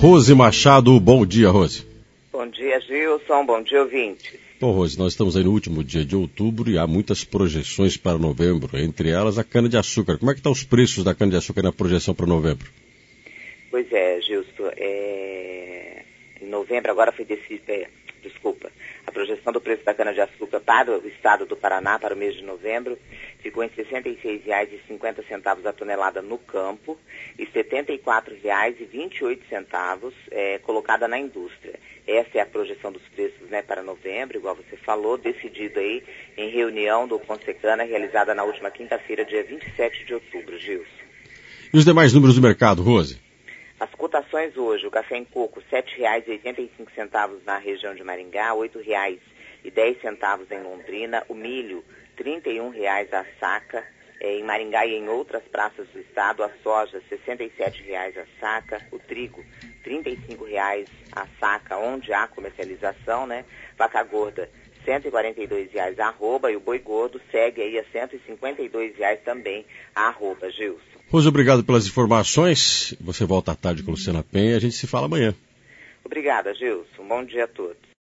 Rose Machado, bom dia, Rose. Bom dia, Gilson, bom dia, ouvinte. Bom, Rose, nós estamos aí no último dia de outubro e há muitas projeções para novembro, entre elas a cana-de-açúcar. Como é que estão os preços da cana-de-açúcar na projeção para novembro? Pois é, Gilson, em novembro agora foi a projeção do preço da cana-de-açúcar para o estado do Paraná para o mês de novembro ficou em R$ 66,50 a tonelada no campo e R$ 74,28 colocada na indústria. Essa é a projeção dos preços, né, para novembro, igual você falou, decidido aí em reunião do Consecana realizada na última quinta-feira, dia 27 de outubro, Gilson. E os demais números do mercado, Rose? As cotações hoje, o café em coco R$ 7,85 na região de Maringá, R$ 8,10 em Londrina, o milho R$ 31 a saca, em Maringá e em outras praças do estado, a soja R$ 67 a saca, o trigo R$ 35 a saca, onde há comercialização, né? Vaca gorda R$ 142 a arroba e o boi gordo segue aí a R$ 152 também a arroba, Gilson. Rose, obrigado pelas informações. Você volta à tarde com a Luciana Penha e a gente se fala amanhã. Obrigada, Gilson. Bom dia a todos.